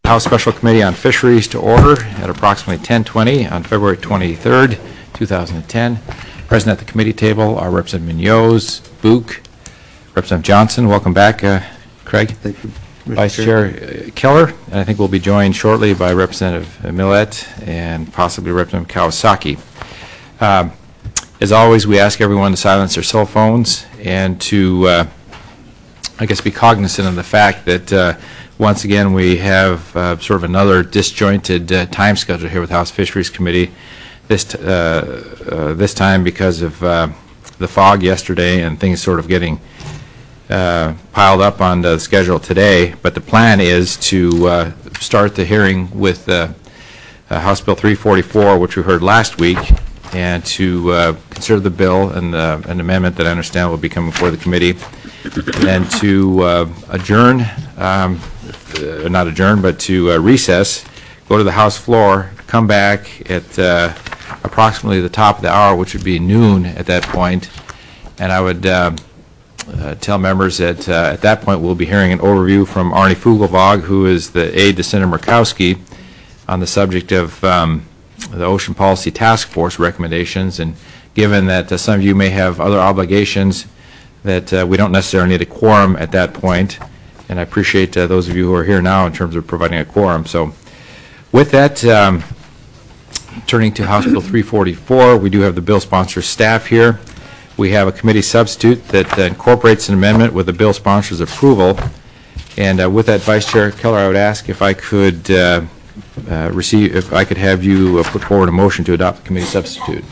House Special Committee on Fisheries to order at approximately 10:20 on February 23rd, 2010. Present at the committee table are Representative Munoz, Book, Representative Johnson. Welcome back, Craig. Thank you, Mr. Vice Chair Keller, and I think we'll be joined shortly by Representative Millett and possibly Representative Kawasaki. As always, we ask everyone to silence their cell phones and to, I guess, be cognizant of the fact that once again we have sort of another disjointed time schedule here with House Fisheries Committee. This time because of the fog yesterday and things sort of getting piled up on the schedule today. But the plan is to start the hearing with House Bill 344, which we heard last week, and to consider the bill and an amendment that I understand will be coming before the committee, and to adjourn, not adjourn, but to recess, go to the House floor, come back at approximately the top of the hour, which would be noon at that point, and I would tell members that at that point we'll be hearing an overview from Arnie Fugelvog, who is the aide to Senator Murkowski, on the subject of the Ocean Policy Task Force recommendations. And given that some of you may have other obligations, that we don't necessarily need a quorum at that point, and I appreciate those of you who are here now in terms of providing a quorum. So with that, turning to House Bill 344, we do have the bill sponsor staff here. We have a committee substitute that incorporates an amendment with the bill sponsor's approval. And with that, Vice Chair Keller, I would ask if I could if I could have you put forward a motion to adopt the committee substitute.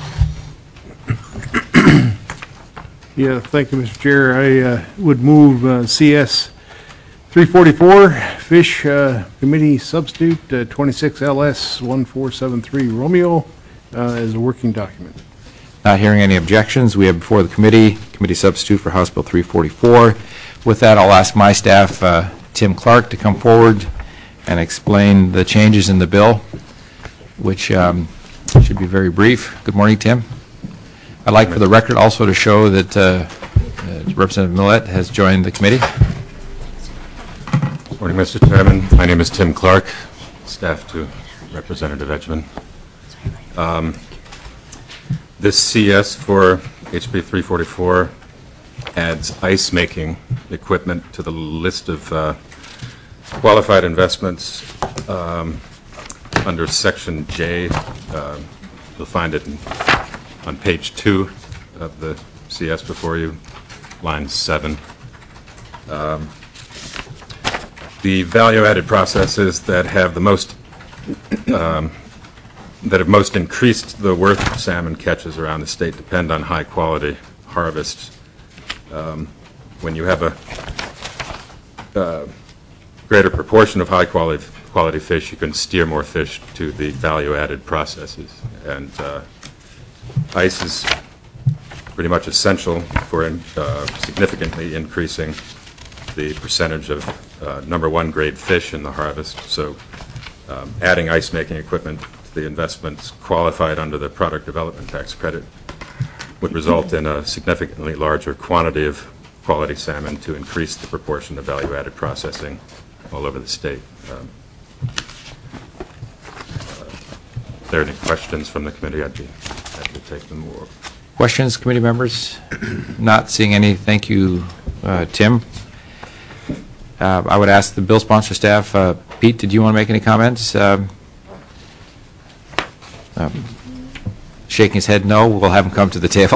Yeah, thank you, Mr. Chair. I would move CS 344, Fish Committee Substitute 26 LS 1473 Romeo as a working document. Not hearing any objections, we have before the committee substitute for House Bill 344. With that, I'll ask my staff, Tim Clark, to come forward and explain the changes in the bill, which should be very brief. Good morning, Tim. I'd like for the record also to show that Representative Millett has joined the committee. Good morning, Mr. Chairman. My name is Tim Clark, staff to Representative Edgman. This CS for HB 344 adds ice making equipment to the list of qualified investments under Section J. You'll find it on page 2 of the CS before you, line 7. The value-added processes that have the most increased the worth of salmon catches around the state depend on high-quality harvests. When you have a greater proportion of high-quality fish, you can steer more fish to the value-added processes. And ice is pretty much essential for significantly increasing the percentage of number 1 grade fish in the harvest. So adding ice making equipment to the investments qualified under the product development tax credit would result in a significantly larger quantity of quality salmon to increase the proportion of value-added processing all over the state. If there are any questions from the committee, I'd be happy to take them more. Questions, committee members? Not seeing any. Thank you, Tim. I would ask the bill sponsor staff, Pete, did you want to make any comments? Shaking his head no. We'll have him come to the table.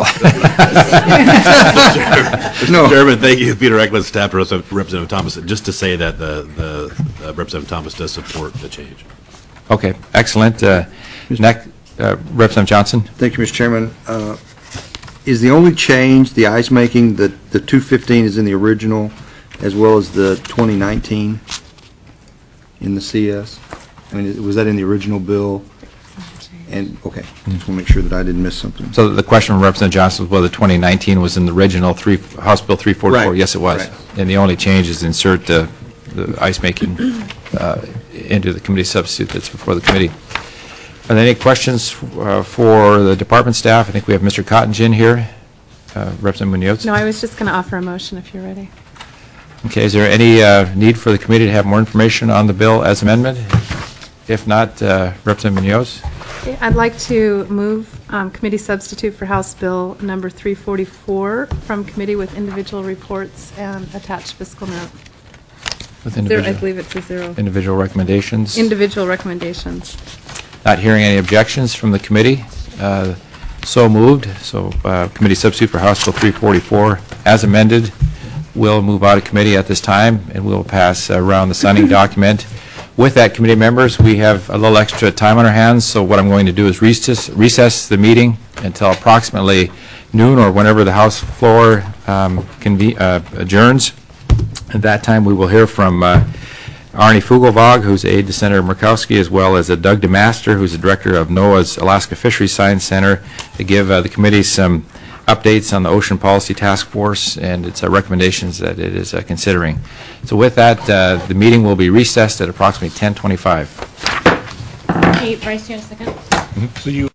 Mr. Chairman, thank you, Peter Eklund, staff to Representative Thomas. Just to say that the Representative Thomas does support the change. Okay, excellent. Next, Representative Johnson. Thank you, Mr. Chairman. Is the only change the ice making that the 215 is in the original, as well as the 2019 in the CS? I mean, was that in the original bill? And okay, just want to make sure that I didn't miss something. So the question from Representative Johnson was whether 2019 was in the original House Bill 344. Right. Yes, it was. Right. And the only change is to insert the ice making into the committee substitute that's before the committee. Are there any questions for the department staff? I think we have Mr. Cottingin here. Representative Munoz. No, I was just going to offer a motion if you're ready. Okay, is there any need for the committee to have more information on the bill as amendment? If not, Representative Munoz? Okay, I'd like to move committee substitute for House Bill number 344 from committee with individual reports and attached fiscal note. With Zero, I individual, believe it's a zero. individual recommendations? Individual recommendations. Not hearing any objections from the committee, so moved. So committee substitute for House Bill 344 as amended will move out of committee at this time, and we'll pass around the signing document. With that, committee members, we have a little extra time on our hands, so what I'm going to do is recess the meeting until approximately noon or whenever the House floor adjourns. At that time, we will hear from Arnie Fugelvog, who's aide to Senator Murkowski, as well as Doug DeMaster, who's the director of NOAA's Alaska Fisheries Science Center, to give the committee some updates on the Ocean Policy Task Force and its recommendations that it is considering. So with that, the meeting will be recessed at approximately 10:25. Hey, Bryce, do you have a second? So you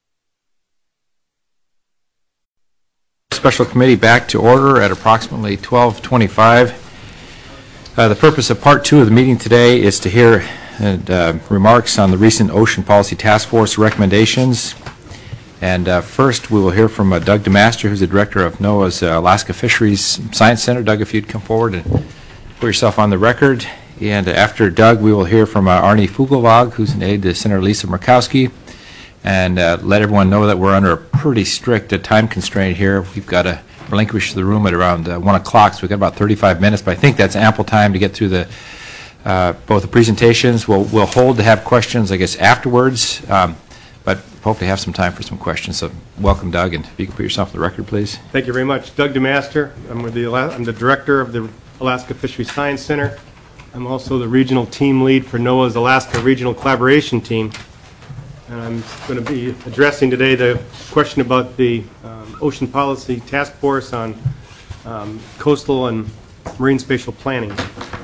Special committee back to order at approximately 12:25. The purpose of part 2 of the meeting today is to hear remarks on the recent Ocean Policy Task Force recommendations. And first, we will hear from Doug DeMaster, who's the director of NOAA's Alaska Fisheries Science Center. Doug, if you'd come forward and put yourself on the record. And after Doug, we will hear from Arnie Fugelvog, who's an aide to Senator Lisa Murkowski. And let everyone know that we're under a pretty strict time constraint here. We've got to relinquish the room at around 1 o'clock, so we've got about 35 minutes. But I think that's ample time to get through the both the presentations. We'll hold to have questions, I guess, afterwards. But hopefully have some time for some questions. So welcome, Doug, and if you could put yourself on the record, please. Thank you very much. Doug DeMaster. I'm the director of the Alaska Fisheries Science Center. I'm also the regional team lead for NOAA's Alaska Regional Collaboration Team. And I'm going to be addressing today the question about the Ocean Policy Task Force on coastal and marine spatial planning.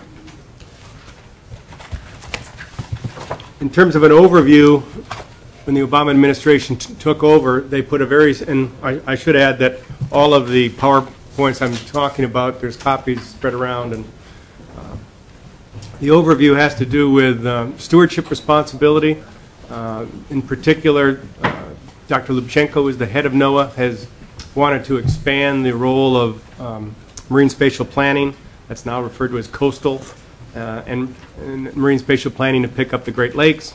In terms of an overview, when the Obama administration took over, they put a very, and I should add that all of the PowerPoints I'm talking about, there's copies spread around, and the overview has to do with stewardship responsibility. In particular, Dr. Lubchenco is the head of NOAA, has wanted to expand the role of marine spatial planning, that's now referred to as coastal, and marine spatial planning to pick up the Great Lakes.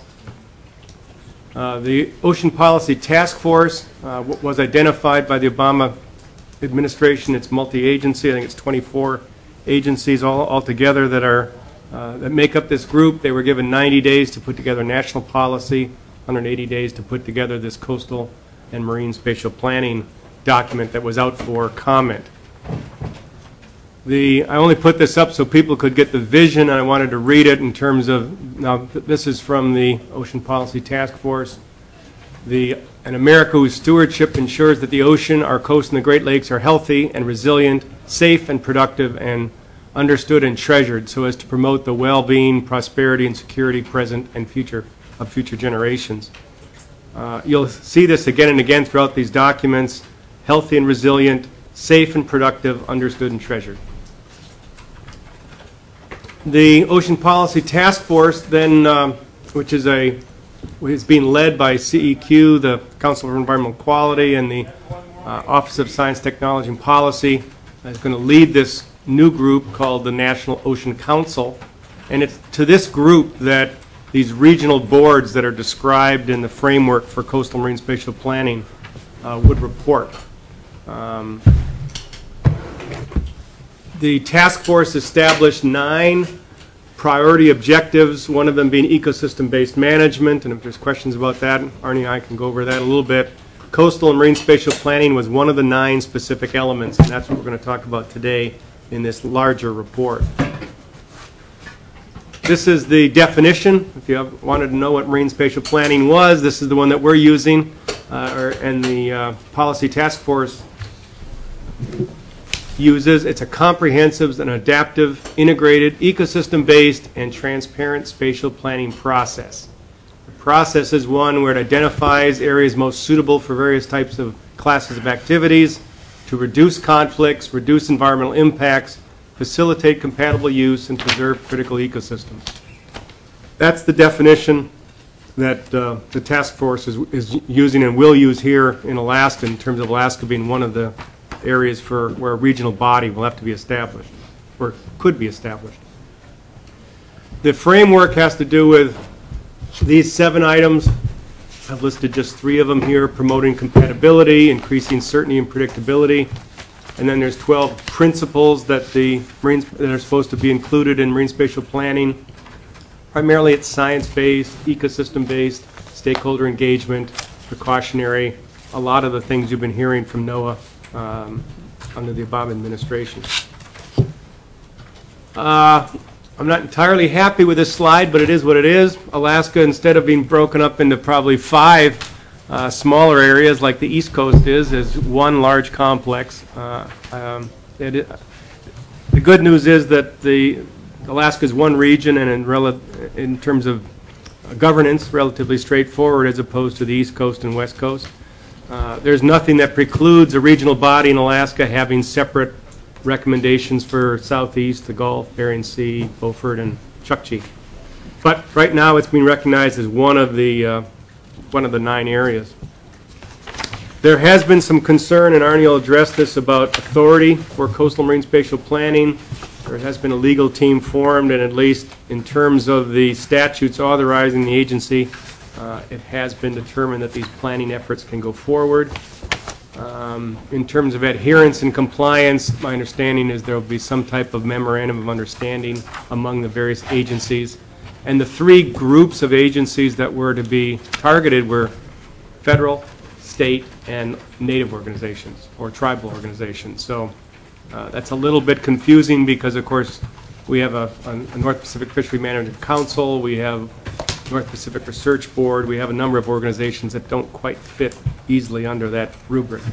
The Ocean Policy Task Force was identified by the Obama administration. It's multi-agency. I think it's 24 agencies all together that make up this group. They were given 90 days to put together national policy, 180 days to put together this coastal and marine spatial planning document that was out for comment. I only put this up so people could get the vision, and I wanted to read it in terms of, now this is from the Ocean Policy Task Force. An America whose stewardship ensures that the ocean, our coast, and the Great Lakes are healthy and resilient, safe and productive, and understood and treasured so as to promote the well-being, prosperity, and security present and future of future generations. You'll see this again and again throughout these documents: healthy and resilient, safe and productive, understood and treasured. The Ocean Policy Task Force, then, which is being led by CEQ, the Council for Environmental Quality, and the Office of Science, Technology, and Policy, is going to lead this new group called the National Ocean Council. And it's to this group that these regional boards that are described in the framework for coastal marine spatial planning would report. The task force established 9 priority objectives, one of them being ecosystem-based management, and if there's questions about that, Arnie and I can go over that a little bit. Coastal and marine spatial planning was one of the 9 specific elements, and that's what we're going to talk about today in this larger report. This is the definition. If you wanted to know what marine spatial planning was, this is the one that we're using, and the Policy Task Force uses. It's a comprehensive and adaptive, integrated, ecosystem-based, and transparent spatial planning process. The process is one where it identifies areas most suitable for various types of classes of activities to reduce conflicts, reduce environmental impacts, facilitate compatible use, and preserve critical ecosystems. That's the definition that the task force is using and will use here in Alaska, in terms of Alaska being one of the areas where a regional body will have to be established, or could be established. The framework has to do with these 7 items. I've listed just 3 of them here: promoting compatibility, increasing certainty and predictability, and then there's 12 principles that that are supposed to be included in marine spatial planning. Primarily it's science-based, ecosystem-based, stakeholder engagement, precautionary, a lot of the things you've been hearing from NOAA under the Obama administration. I'm not entirely happy with this slide, but it is what it is. Alaska, instead of being broken up into probably 5 smaller areas like the East Coast is one large complex. The good news is that Alaska is one region, and in terms of governance, relatively straightforward as opposed to the East Coast and West Coast. There's nothing that precludes a regional body in Alaska having separate recommendations for Southeast, the Gulf, Bering Sea, Beaufort, and Chukchi. But right now it's being recognized as one of the 9 areas. There has been some concern, and Arnie will address this, about authority for coastal marine spatial planning. There has been a legal team formed, and at least in terms of the statutes authorizing the agency, it has been determined that these planning efforts can go forward. In terms of adherence and compliance, my understanding is there will be some type of memorandum of understanding among the various agencies. And the 3 groups of agencies that were to be targeted were federal, state, and native organizations, or tribal organizations. So that's a little bit confusing because, of course, we have a North Pacific Fishery Management Council, we have North Pacific Research Board, we have a number of organizations that don't quite fit easily under that rubric.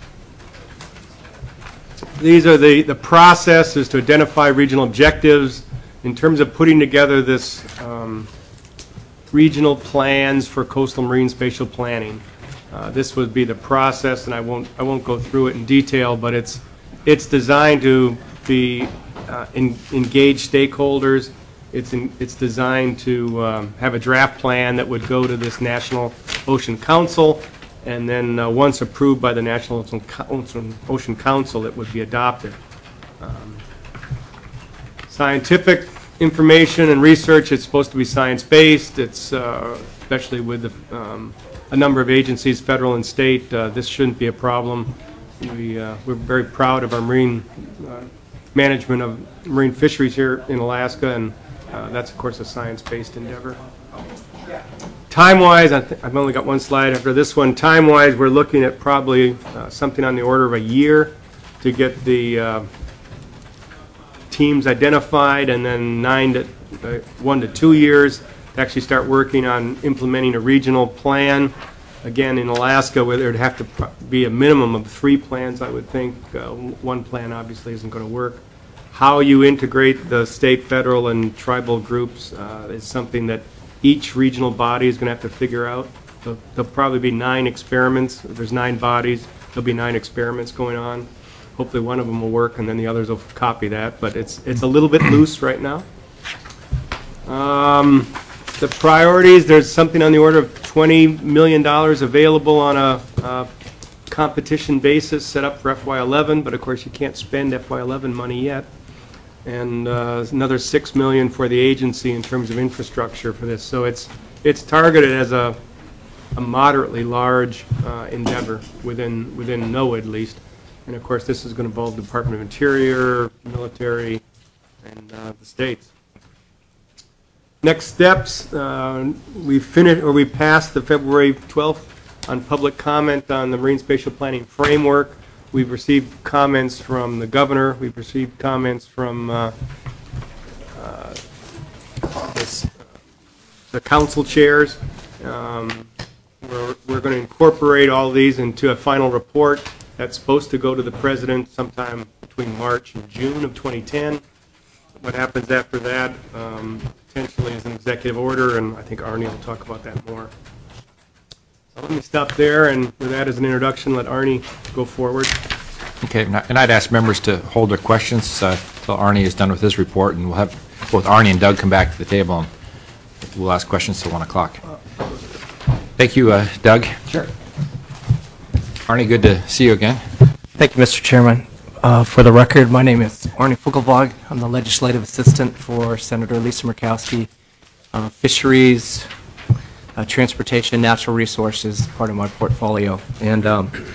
These are the process is to identify regional objectives. In terms of putting together this regional plans for coastal marine spatial planning, this would be the process, and I won't go through it in detail, but it's designed to be engage stakeholders. It's designed to have a draft plan that would go to this National Ocean Council, and then once approved by the National Ocean Council, it would be adopted. Scientific information and research, it's supposed to be science-based. It's especially with a number of agencies, federal and state, this shouldn't be a problem. We're very proud of our marine management of marine fisheries here in Alaska, and that's, of course, a science-based endeavor. Time-wise, I've only got one slide after this one. Time-wise, we're looking at probably something on the order of a year to get the teams identified, and then 1 to 2 years to actually start working on implementing a regional plan. Again, in Alaska, where there'd have to be a minimum of 3 plans, I would think. 1 plan obviously isn't going to work. How you integrate the state, federal, and tribal groups is something that each regional body is going to have to figure out. There'll probably be 9 experiments. If there's 9 bodies, there'll be 9 experiments going on. Hopefully one of them will work, and then the others will copy that. But it's a little bit loose right now. The priorities, there's something on the order of $20 million available on a competition basis set up for FY11, but of course you can't spend FY11 money yet. And another $6 million for the agency in terms of infrastructure for this. So it's targeted as a moderately large endeavor within NOAA at least. And of course this is going to involve the Department of Interior, military, and the states. Next steps, we passed the February 12th on public comment on the Marine Spatial Planning Framework. We've received comments from the governor. We've received comments from the council chairs. We're going to incorporate all these into a final report that's supposed to go to the president sometime between March and June of 2010. What happens after that potentially is an executive order, and I think Arnie will talk about that more. So let me stop there, and with that as an introduction, let Arnie go forward. Okay, and I'd ask members to hold their questions until Arnie is done with his report, and we'll have both Arnie and Doug come back to the table, and we'll ask questions till 1 o'clock. Thank you, Doug. Sure. Arnie, good to see you again. Thank you, Mr. Chairman. For the record, my name is Arnie Fugelvog. I'm the legislative assistant for Senator Lisa Murkowski. Fisheries, transportation, natural resources, part of my portfolio. And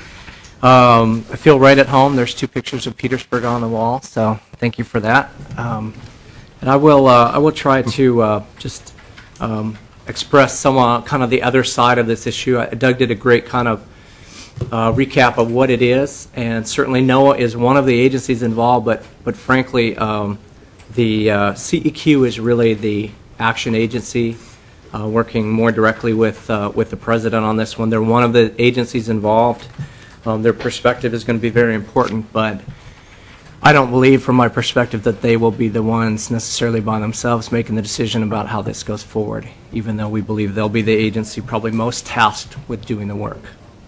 I feel right at home. There's 2 pictures of Petersburg on the wall, so thank you for that. And I will try to just express some kind of the other side of this issue. Doug did a great kind of recap of what it is, and certainly NOAA is one of the agencies involved, but frankly, the CEQ is really the action agency working more directly with the President on this one. They're one of the agencies involved. Their perspective is going to be very important, but I don't believe, from my perspective, that they will be the ones necessarily by themselves making the decision about how this goes forward, even though we believe they'll be the agency probably most tasked with doing the work.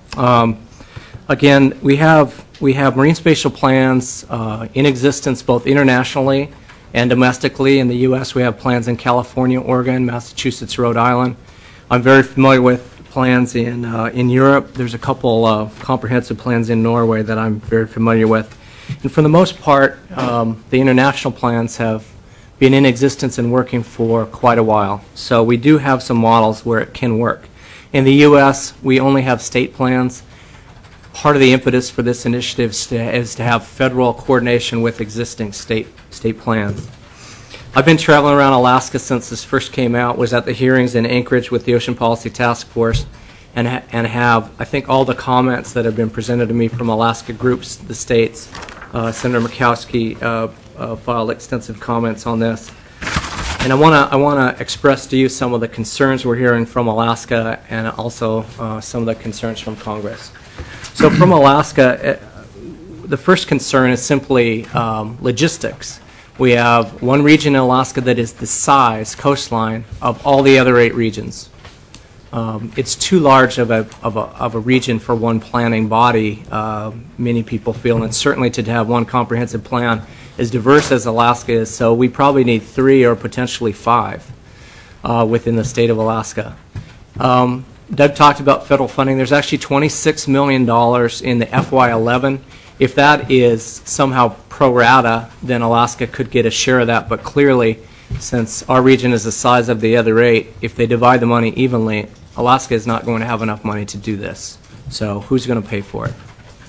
Again, we have marine spatial plans in existence both internationally and domestically. In the U.S., we have plans in California, Oregon, Massachusetts, Rhode Island. I'm very familiar with plans in Europe. There's a couple of comprehensive plans in Norway that I'm very familiar with. And for the most part, the international plans have been in existence and working for quite a while. So we do have some models where it can work. In the U.S., we only have state plans. Part of the impetus for this initiative is to have federal coordination with existing state plans. I've been traveling around Alaska since this first came out, was at the hearings in Anchorage with the Ocean Policy Task Force, and have, I think, all the comments that have been presented to me from Alaska groups, the states. Senator Murkowski filed extensive comments on this. And I want to express to you some of the concerns we're hearing from Alaska, and also some of the concerns from Congress. So from Alaska, the first concern is simply logistics. We have one region in Alaska that is the size, coastline, of all the other 8 regions. It's too large of a region for one planning body, many people feel, and certainly to have one comprehensive plan as diverse as Alaska is, so we probably need 3 or potentially 5 within the state of Alaska. Doug talked about federal funding. There's actually $26 million in the FY11. If that is somehow pro rata, then Alaska could get a share of that, but clearly, since our region is the size of the other 8, if they divide the money evenly, Alaska is not going to have enough money to do this. So who's going to pay for it?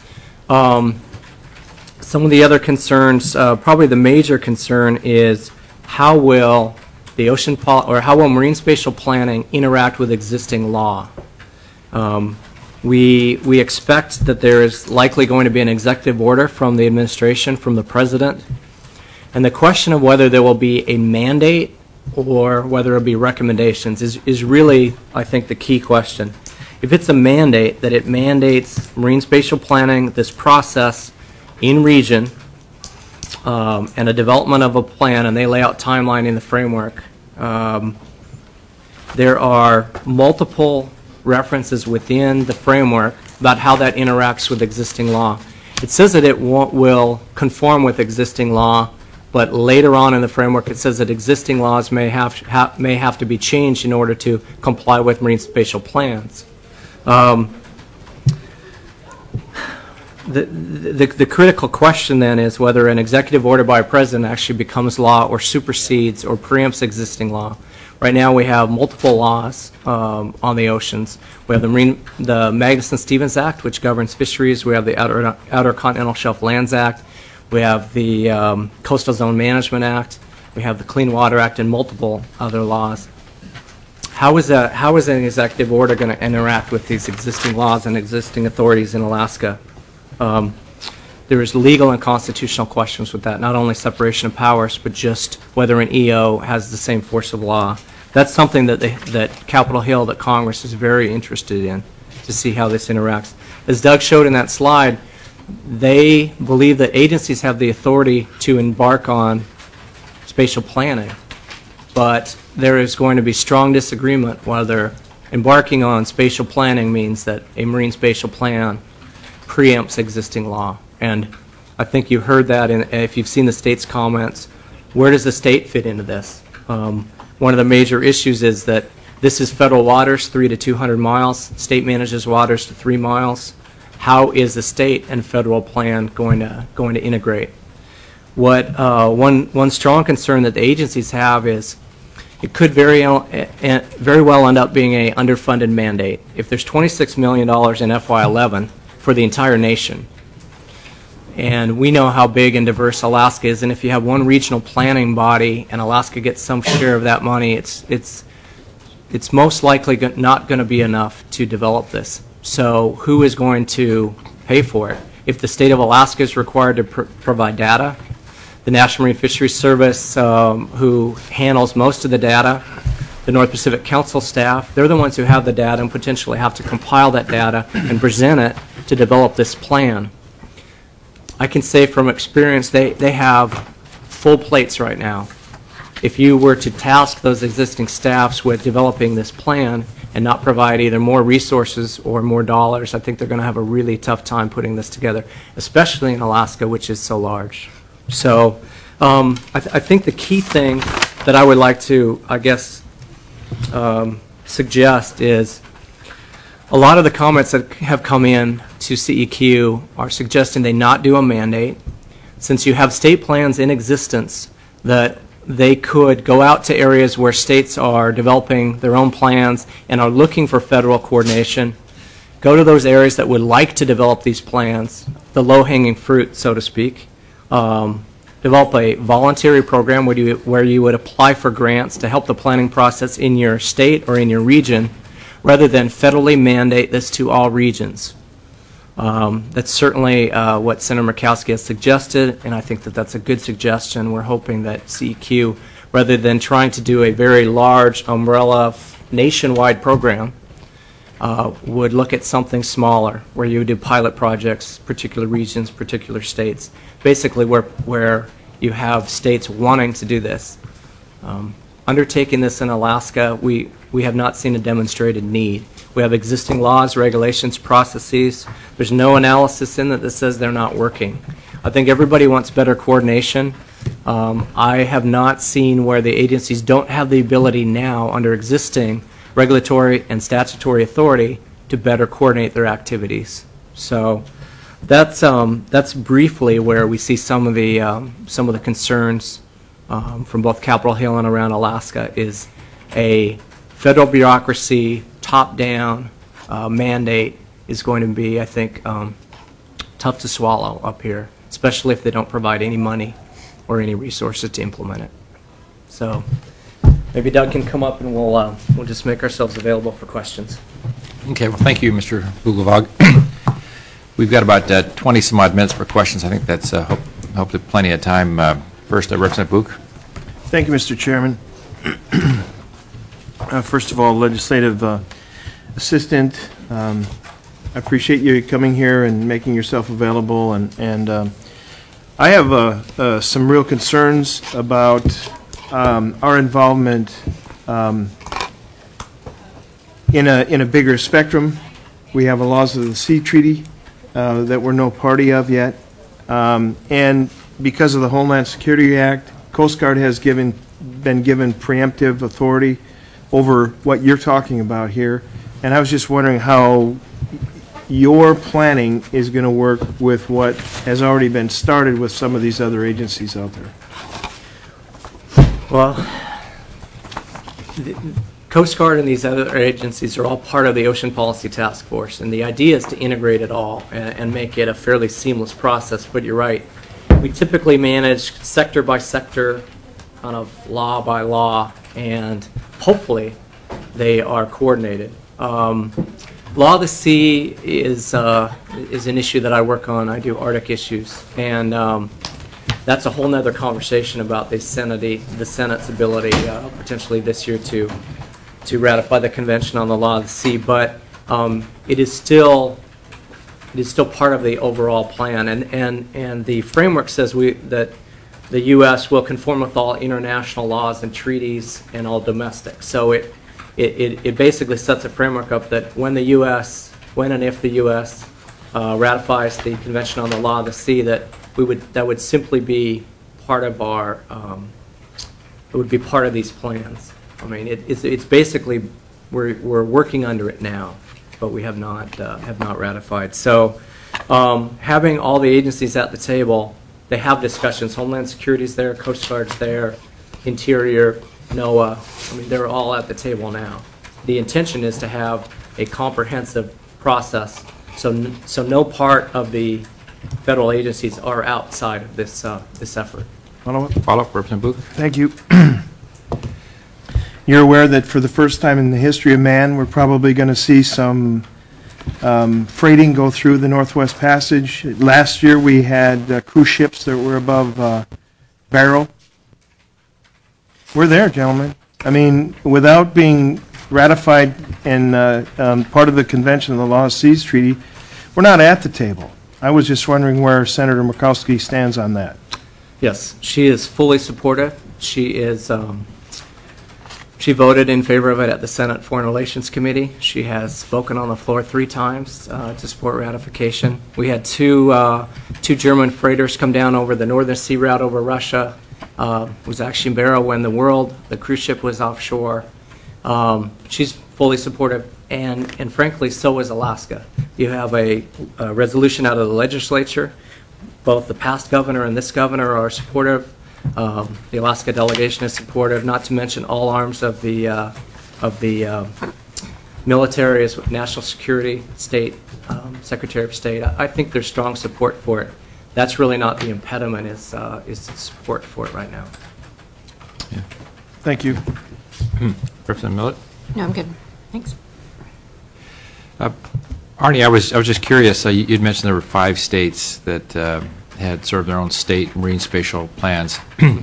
Some of the other concerns, probably the major concern, is how will the how will marine spatial planning interact with existing law? We expect that there is likely going to be an executive order from the administration, from the President, and the question of whether there will be a mandate or whether it will be recommendations is really, I think, the key question. If it's a mandate, that it mandates marine spatial planning, this process in region, and a development of a plan, and they lay out timeline in the framework. There are multiple references within the framework about how that interacts with existing law. It says that it will conform with existing law, but later on in the framework it says that existing laws may have to be changed in order to comply with marine spatial plans. The critical question then is whether an executive order by a president actually becomes law or supersedes or preempts existing law. Right now we have multiple laws on the oceans. We have the Magnuson-Stevens Act, which governs fisheries. We have the Outer Continental Shelf Lands Act. We have the Coastal Zone Management Act. We have the Clean Water Act and multiple other laws. How is an executive order going to interact with these existing laws and existing authorities in Alaska? There is legal and constitutional questions with that, not only separation of powers, but just whether an EO has the same force of law. That's something that Capitol Hill, that Congress is very interested in, to see how this interacts. As Doug showed in that slide, they believe that agencies have the authority to embark on spatial planning, but there is going to be strong disagreement whether embarking on spatial planning means that a marine spatial plan preempts existing law. And I think you heard that, and if you've seen the state's comments, where does the state fit into this? One of the major issues is that this is federal waters, 300 to 200 miles. State manages waters to 3 miles. How is the state and federal plan going to integrate? What one strong concern that the agencies have is it could very well end up being a underfunded mandate. If there's $26 million in FY11 for the entire nation, and we know how big and diverse Alaska is, and if you have one regional planning body and Alaska gets some share of that money, it's most likely not going to be enough to develop this. So who is going to pay for it? If the state of Alaska is required to provide data, the National Marine Fisheries Service, who handles most of the data, the North Pacific Council staff, they're the ones who have the data and potentially have to compile that data and present it to develop this plan. I can say from experience they have full plates right now. If you were to task those existing staffs with developing this plan and not provide either more resources or more dollars, I think they're going to have a really tough time putting this together, especially in Alaska, which is so large. So I think the key thing that I would like to, I guess, suggest is a lot of the comments that have come in to CEQ are suggesting they not do a mandate. Since you have state plans in existence, that they could go out to areas where states are developing their own plans and are looking for federal coordination, go to those areas that would like to develop these plans, the low-hanging fruit, so to speak, develop a voluntary program where you would apply for grants to help the planning process in your state or in your region, rather than federally mandate this to all regions. That's certainly what Senator Murkowski has suggested, and I think that that's a good suggestion. We're hoping that CEQ, rather than trying to do a very large umbrella nationwide program, would look at something smaller, where you would do pilot projects, particular regions, particular states, basically where you have states wanting to do this. Undertaking this in Alaska, we have not seen a demonstrated need. We have existing laws, regulations, processes. There's no analysis in it that says they're not working. I think everybody wants better coordination. I have not seen where the agencies don't have the ability now under existing regulatory and statutory authority to better coordinate their activities. So that's briefly where we see some of the concerns from both Capitol Hill and around Alaska is a federal bureaucracy, top-down mandate is going to be, I think, tough to swallow up here, especially if they don't provide any money or any resources to implement it. So maybe Doug can come up and we'll just make ourselves available for questions. Okay, well, thank you, Mr. Bugelvog. We've got about 20 some odd minutes for questions. I think that's hopefully plenty of time. First, Representative Buch. Thank you, Mr. Chairman. First of all, Legislative Assistant, I appreciate you coming here and making yourself available. And I have some real concerns about our involvement in a bigger spectrum. We have a Laws of the Sea Treaty that we're no party of yet. And because of the Homeland Security Act, Coast Guard has been given preemptive authority over what you're talking about here. And I was just wondering how your planning is going to work with what has already been started with some of these other agencies out there. Well, the Coast Guard and these other agencies are all part of the Ocean Policy Task Force, and the idea is to integrate it all and make it a fairly seamless process. But you're right. We typically manage sector by sector, kind of law by law, and hopefully they are coordinated. Law of the Sea is an issue that I work on. I do Arctic issues, and that's a whole nother conversation about the Senate's ability potentially this year to ratify the Convention on the Law of the Sea. But it is still part of the overall plan, and the framework says that the U.S. will conform with all international laws and treaties and all domestic. So it basically sets a framework up that when and if the U.S. ratifies the Convention on the Law of the Sea, that that would simply be part of our, it would be part of these plans. I mean, it's basically, we're working under it now, but we have not ratified. So having all the agencies at the table, they have discussions. Homeland Security's there, Coast Guard's there, Interior, NOAA. I mean, they're all at the table now. The intention is to have a comprehensive process, so no part of the federal agencies are outside of this effort. Follow-up, Representative Booth? Thank you. You're aware that for the first time in the history of man, we're probably going to see some freighting go through the Northwest Passage. Last year, we had cruise ships that were above Barrow. We're there, gentlemen. I mean, without being ratified and part of the Convention of the Law of Seas Treaty, we're not at the table. I was just wondering where Senator Murkowski stands on that. Yes, she is fully supportive. She is. She voted in favor of it at the Senate Foreign Relations Committee. She has spoken on the floor 3 times to support ratification. We had two German freighters come down over the Northern Sea route over Russia. It was actually in Barrow when the cruise ship was offshore. She's fully supportive, and frankly, so is Alaska. You have a resolution out of the legislature. Both the past governor and this governor are supportive. The Alaska delegation is supportive, not to mention all arms of the military, as national security, state, Secretary of State. I think there's strong support for it. That's really not the impediment, is support for it right now. Yeah. Thank you. Representative Millett? No, I'm good. Thanks. Arnie, I was just curious. You'd mentioned there were 5 states that had sort of their own state marine spatial plans.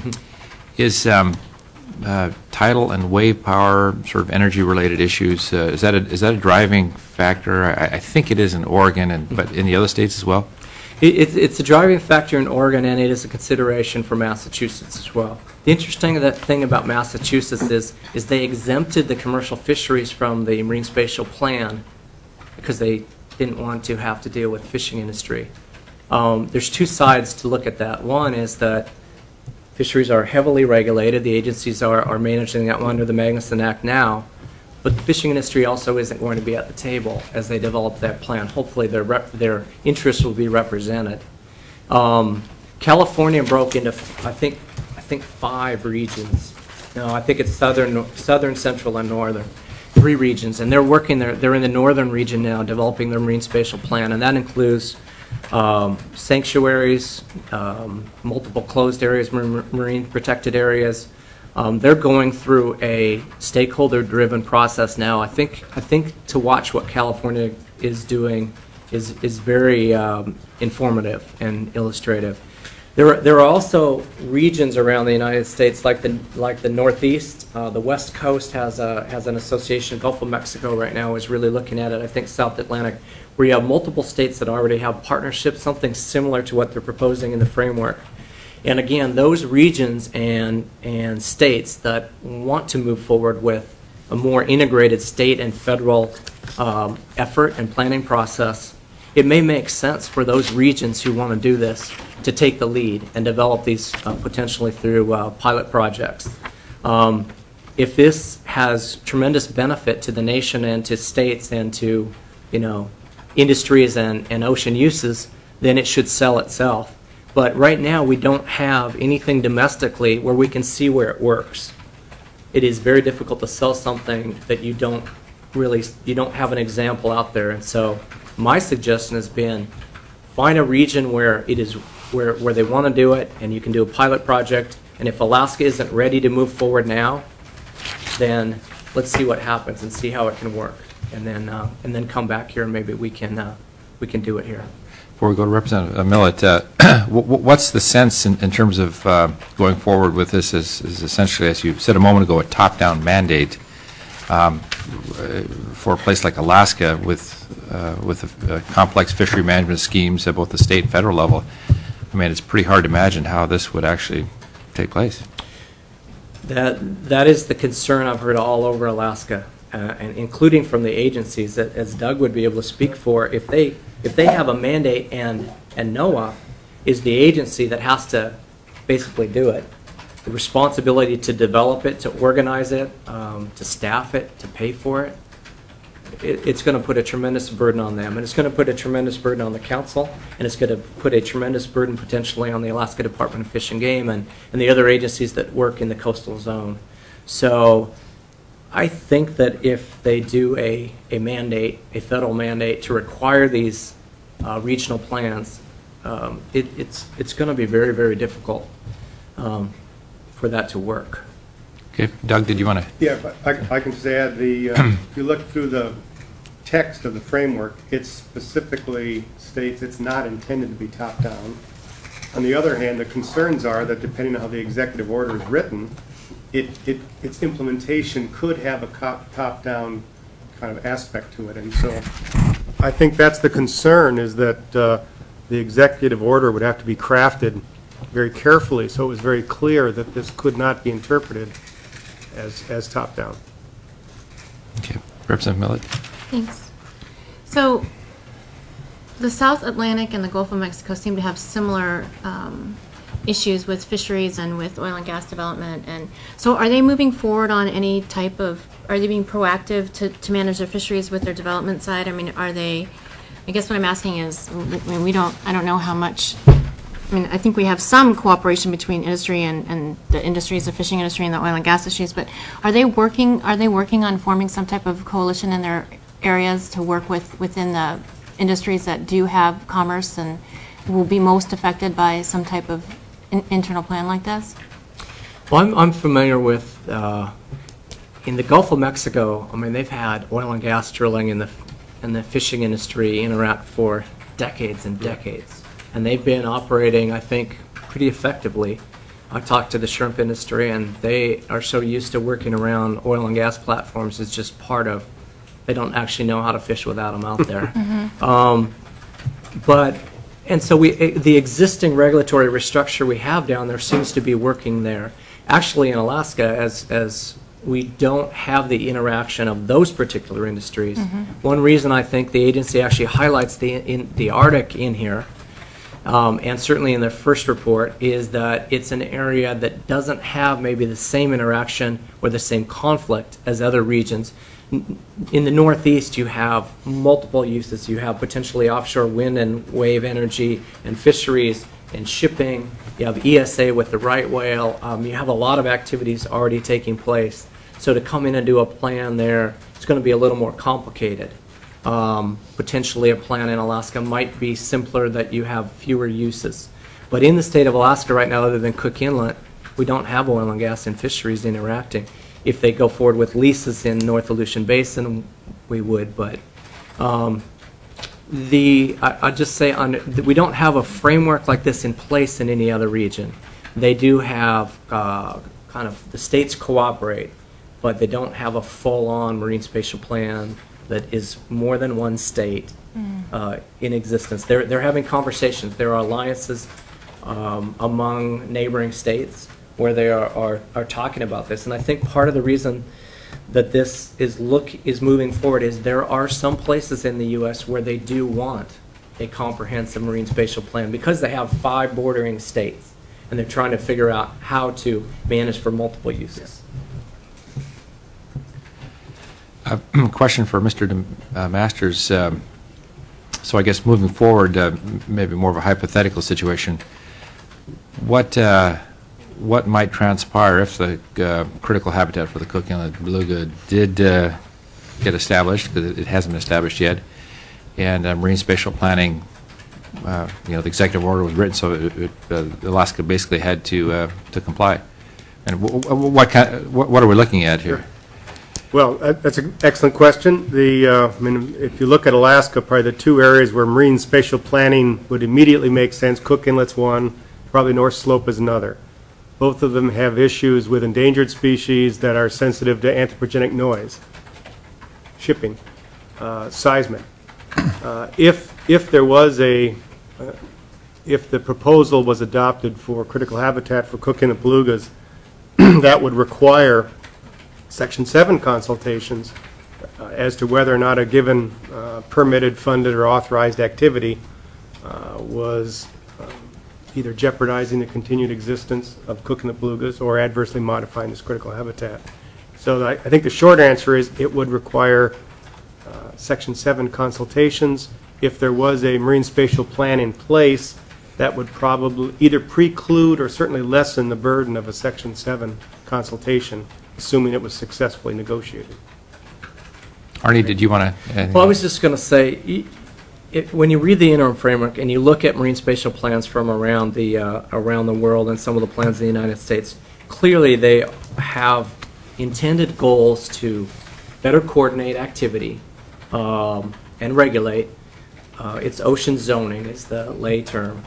Is tidal and wave power, sort of energy-related issues, is that a driving factor? I think it is in Oregon, but in the other states as well? It's a driving factor in Oregon, and it is a consideration for Massachusetts as well. The interesting thing about Massachusetts is they exempted the commercial fisheries from the Marine Spatial Plan because they didn't want to have to deal with fishing industry. There's 2 sides to look at that. One is that fisheries are heavily regulated. The agencies are managing that under the Magnuson Act now. But the fishing industry also isn't going to be at the table as they develop that plan. Hopefully their interests will be represented. California broke into, I think 5 regions. No, I think it's southern, central, and northern. 3 regions, and they're working there. They're in the northern region now, developing their marine spatial plan, and that includes sanctuaries, multiple closed areas, marine protected areas. They're going through a stakeholder-driven process now. I think to watch what California is doing is very informative and illustrative. There are also regions around the United States, like the Northeast. The West Coast has an association. Gulf of Mexico right now is really looking at it. I think South Atlantic, where you have multiple states that already have partnerships, something similar to what they're proposing in the framework. And again, those regions and states that want to move forward with a more integrated state and federal effort and planning process, it may make sense for those regions who want to do this to take the lead and develop these potentially through pilot projects. If this has tremendous benefit to the nation and to states and to industries and ocean uses, then it should sell itself. But right now we don't have anything domestically where we can see where it works. It is very difficult to sell something that you don't have an example out there. And so my suggestion has been find a region where it is where they want to do it, and you can do a pilot project. And if Alaska isn't ready to move forward now, then let's see what happens and see how it can work, and then come back here and maybe we can do it here. Before we go to Representative Millett, what's the sense in terms of going forward with this is essentially, as you said a moment ago, a top-down mandate for a place like Alaska with complex fishery management schemes at both the state and federal level? I mean, it's pretty hard to imagine how this would actually take place. That is the concern I've heard all over Alaska, and including from the agencies, that, as Doug would be able to speak for, if they have a mandate and NOAA, is the agency that has to basically do it. The responsibility to develop it, to organize it, to staff it, to pay for it, it's going to put a tremendous burden on them, and it's going to put a tremendous burden on the council, and it's going to put a tremendous burden potentially on the Alaska Department of Fish and Game and the other agencies that work in the coastal zone. So I think that if they do a mandate, a federal mandate to require these regional plans, it's going to be very, very difficult for that to work. Okay, Doug, did you want to? Yeah, but I can just add, if you look through the text of the framework, it specifically states it's not intended to be top-down. On the other hand, the concerns are that depending on how the executive order is written, its implementation could have a top-down kind of aspect to it. And so I think that's the concern, is that the executive order would have to be crafted very carefully so it was very clear that this could not be interpreted as top-down. Okay, Representative Millett. Thanks. So the South Atlantic and the Gulf of Mexico seem to have similar issues with fisheries and with oil and gas development. And so are they moving forward on any type of, are they being proactive to manage their fisheries with their development side? I mean, are they, I guess what I'm asking is, I mean, I don't know how much, I mean, I think we have some cooperation between industry and the industries, the fishing industry and the oil and gas issues, but are they working on forming some type of coalition in their areas to work within the industries that do have commerce and will be most affected by some type of internal plan like this? Well, I'm familiar with, in the Gulf of Mexico, I mean, they've had oil and gas drilling in the fishing industry interact for decades and decades. And they've been operating, I think, pretty effectively. I've talked to the shrimp industry, and they are so used to working around oil and gas platforms. It's just part of, they don't actually know how to fish without them out there. And so the existing regulatory restructure we have down there seems to be working there. Actually, in Alaska, as we don't have the interaction of those particular industries, one reason I think the agency actually highlights the Arctic in here, and certainly in their first report, is that it's an area that doesn't have maybe the same interaction or the same conflict as other regions. In the Northeast, you have multiple uses. You have potentially offshore wind and wave energy and fisheries and shipping. You have ESA with the right whale. You have a lot of activities already taking place. So to come in and do a plan there, it's going to be a little more complicated. Potentially a plan in Alaska might be simpler, that you have fewer uses. But in the state of Alaska right now, other than Cook Inlet, we don't have oil and gas and fisheries interacting. If they go forward with leases in North Aleutian Basin, we would. But I'll just say we don't have a framework like this in place in any other region. They do have kind of, the states cooperate, but they don't have a full-on marine spatial plan that is more than one state in existence. They're having conversations. There are alliances among neighboring states where they are talking about this. And I think part of the reason that this is moving forward is there are some places in the U.S. where they do want a comprehensive marine spatial plan because they have 5 bordering states, and they're trying to figure out how to manage for multiple uses. Question for Mr. Masters. So I guess moving forward, maybe more of a hypothetical situation. What might transpire if the critical habitat for the Cook Inlet beluga did get established, because it hasn't been established yet, and marine spatial planning, the executive order was written, so Alaska basically had to comply. And what are we looking at here? Well, that's an excellent question. I mean, if you look at Alaska, probably the 2 areas where marine spatial planning would immediately make sense, Cook Inlet's one, probably North Slope is another. Both of them have issues with endangered species that are sensitive to anthropogenic noise, shipping, seismic. If there was if the proposal was adopted for critical habitat for Cook Inlet belugas, that would require Section 7 consultations as to whether or not a given permitted, funded, or authorized activity was either jeopardizing the continued existence of coconut belugas or adversely modifying this critical habitat. So I think the short answer is it would require Section 7 consultations. If there was a marine spatial plan in place, that would probably either preclude or certainly lessen the burden of a Section 7 consultation, assuming it was successfully negotiated. Arnie, did you want to? Well, I was just going to say, when you read the interim framework and you look at marine spatial plans from around the world and some of the plans in the United States, clearly they have intended goals to better coordinate activity and regulate. It's ocean zoning is the lay term,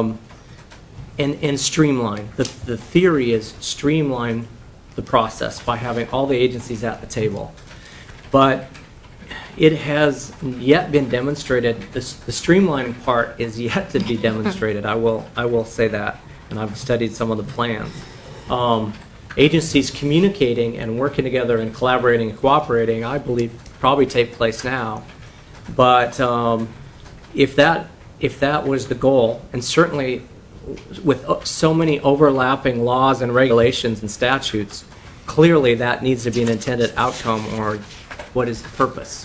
and streamline. The theory is streamline the process by having all the agencies at the table. But it has yet been demonstrated, the streamlining part is yet to be demonstrated, I will say that, and I've studied some of the plans. Agencies communicating and working together and collaborating and cooperating, I believe, probably take place now. But if that was the goal, and certainly with so many overlapping laws and regulations and statutes, clearly that needs to be an intended outcome, or what is the purpose?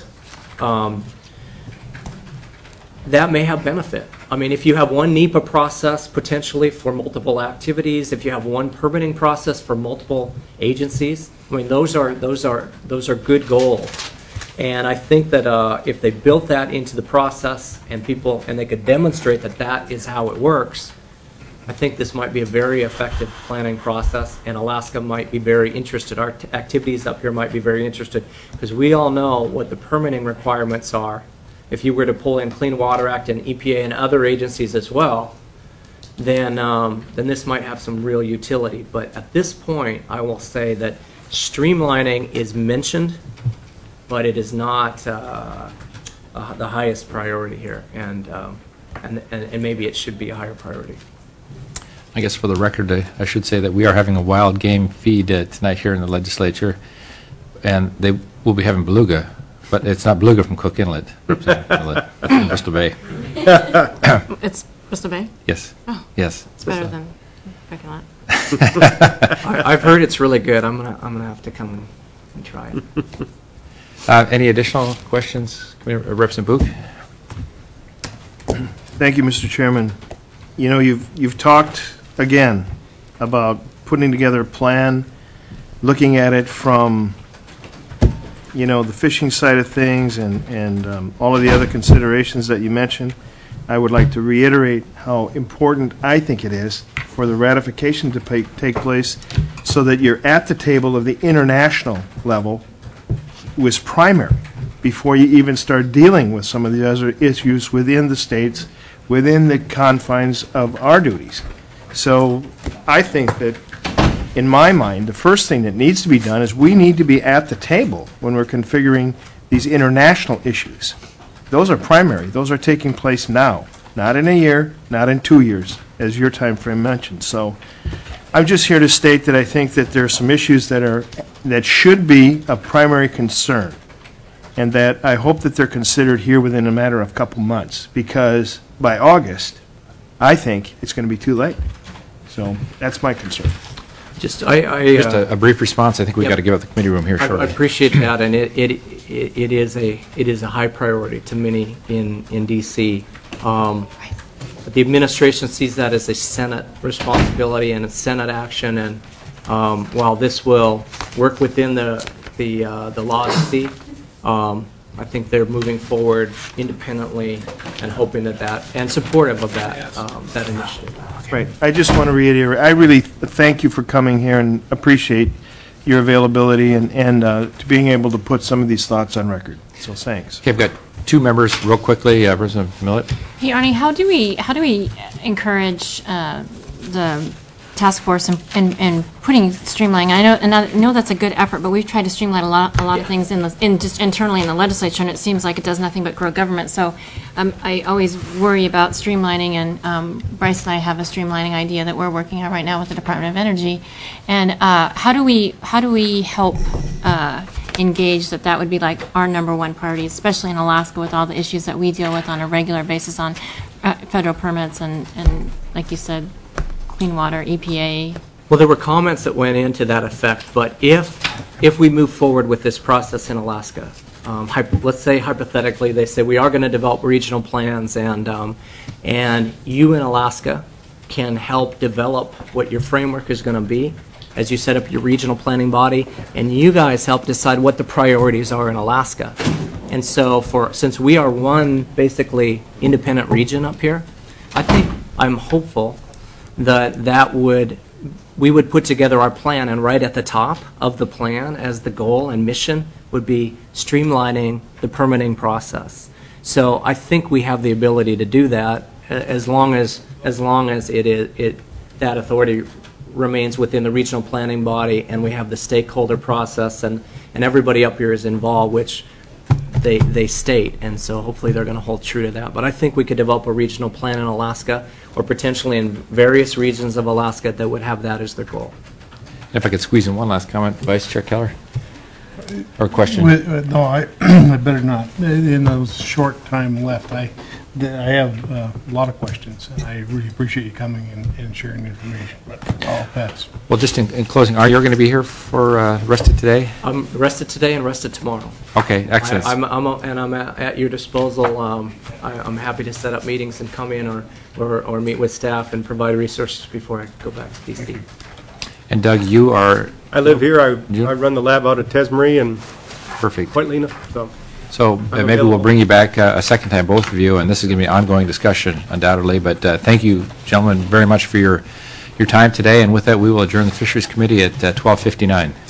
That may have benefit. I mean, if you have one NEPA process potentially for multiple activities, if you have one permitting process for multiple agencies, I mean, those are good goals. And I think that if they built that into the process and they could demonstrate that that is how it works, I think this might be a very effective planning process, and Alaska might be very interested. Our activities up here might be very interested, because we all know what the permitting requirements are. If you were to pull in Clean Water Act and EPA and other agencies as well, then this might have some real utility. But at this point, I will say that streamlining is mentioned, but it is not the highest priority here, and maybe it should be a higher priority. I guess for the record, I should say that we are having a wild game feed tonight here in the legislature, and they will be having beluga, but it's not beluga from Cook Inlet, Representative Inlet, it's from Bristol Bay. It's Bristol Bay? Yes. Oh. Yes. It's better than Cook Inlet. I've heard it's really good. I'm gonna have to come and try it. Any additional questions, Representative Book? Thank you, Mr. Chairman. You know, you've talked again about putting together a plan, looking at it from, you know, the fishing side of things and all of the other considerations that you mentioned. I would like to reiterate how important I think it is for the ratification to take place, so that you're at the table of the international level was primary before you even start dealing with some of the other issues within the states, within the confines of our duties. So I think that, in my mind, the first thing that needs to be done is we need to be at the table when we're configuring these international issues. Those are primary. Those are taking place now, not in a year, not in 2 years, as your time frame mentioned. So I'm just here to state that I think that there are some issues that should be of primary concern, and that I hope that they're considered here within a matter of a couple months, because by August, I think it's going to be too late. So that's my concern. Just a brief response. I think we've got to give up the committee room here shortly. I appreciate that, and it is a high priority to many in D.C. The administration sees that as a Senate responsibility and a Senate action, and while this will work within the law of the sea, I think they're moving forward independently and hoping that and supportive of that initiative. Right. I just want to reiterate, I really thank you for coming here and appreciate your availability and to being able to put some of these thoughts on record. So thanks. Okay, I've got two members real quickly. Representative Millett. Hey, Arnie, how do we encourage the task force in putting streamlining? I know that's a good effort, but we've tried to streamline a lot of things just internally in the legislature, and it seems like it does nothing but grow government. So I always worry about streamlining, and Bryce and I have a streamlining idea that we're working on right now with the Department of Energy. And how do we help engage that would be like our #1 priority, especially in Alaska with all the issues that we deal with on a regular basis on federal permits and like you said, clean water, EPA? Well, there were comments that went into that effect, but if we move forward with this process in Alaska, let's say hypothetically they say we are going to develop regional plans, and you in Alaska can help develop what your framework is going to be as you set up your regional planning body, and you guys help decide what the priorities are in Alaska. And so since we are one basically independent region up here, I'm hopeful that we would put together our plan, and right at the top of the plan as the goal and mission would be streamlining the permitting process. So I think we have the ability to do that as long as that authority remains within the regional planning body, and we have the stakeholder process, and everybody up here is involved, which they state, and so hopefully they're going to hold true to that. But I think we could develop a regional plan in Alaska, or potentially in various regions of Alaska that would have that as their goal. If I could squeeze in one last comment, Vice Chair Keller, or question. No, I better not. In those short time left, I have a lot of questions, and I really appreciate you coming and sharing information, but I'll pass. Well, just in closing, are you going to be here for the rest of today? I'm rested today and rested tomorrow. Okay, excellent. I'm at your disposal. I'm happy to set up meetings and come in or meet with staff and provide resources before I go back to DC. And Doug, you are... I live here. I run the lab out at Tesmarie and Perfect. Point Lena. So maybe we'll bring you back a second time, both of you, and this is going to be an ongoing discussion, undoubtedly. But thank you, gentlemen, very much for your time today. And with that, we will adjourn the Fisheries Committee at 12:59.